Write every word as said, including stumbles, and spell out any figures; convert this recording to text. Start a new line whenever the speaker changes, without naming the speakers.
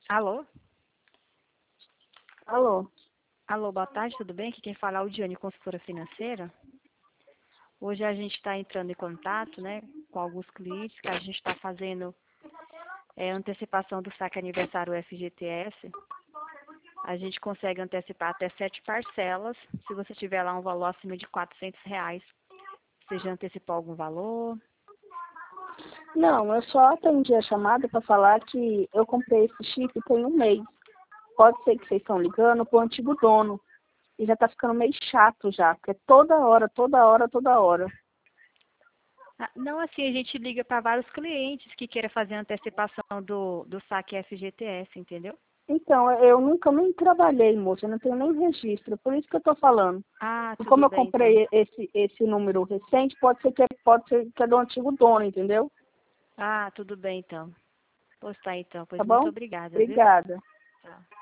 Alô?
Alô?
Alô, boa tarde, tudo bem? Aqui quem fala é o Diane, consultora financeira. Hoje a gente está entrando em contato, né, com alguns clientes que a gente está fazendo é, antecipação do saque aniversário F G T S. A gente consegue antecipar até sete parcelas, se você tiver lá um valor acima de quatrocentos reais. Você já antecipou algum valor?
Não, eu só atendi a chamada para falar que eu comprei esse chip tem um mês. Pode ser que vocês estão ligando para o antigo dono. E já está ficando meio chato já, porque é toda hora, toda hora, toda hora.
Ah, não, assim, a gente liga para vários clientes que queiram fazer a antecipação do, do saque F G T S, entendeu?
Então, eu nunca nem trabalhei, moça, eu não tenho nem registro, por isso que eu estou falando.
Ah,
E
tudo
como eu
bem, então.
comprei esse, esse número recente, pode ser que é, pode ser que é do antigo dono, entendeu?
Ah, tudo bem, então. Pois tá, então.
Tá
Pois muito
bom?
obrigada, viu?
Obrigada.
Tchau.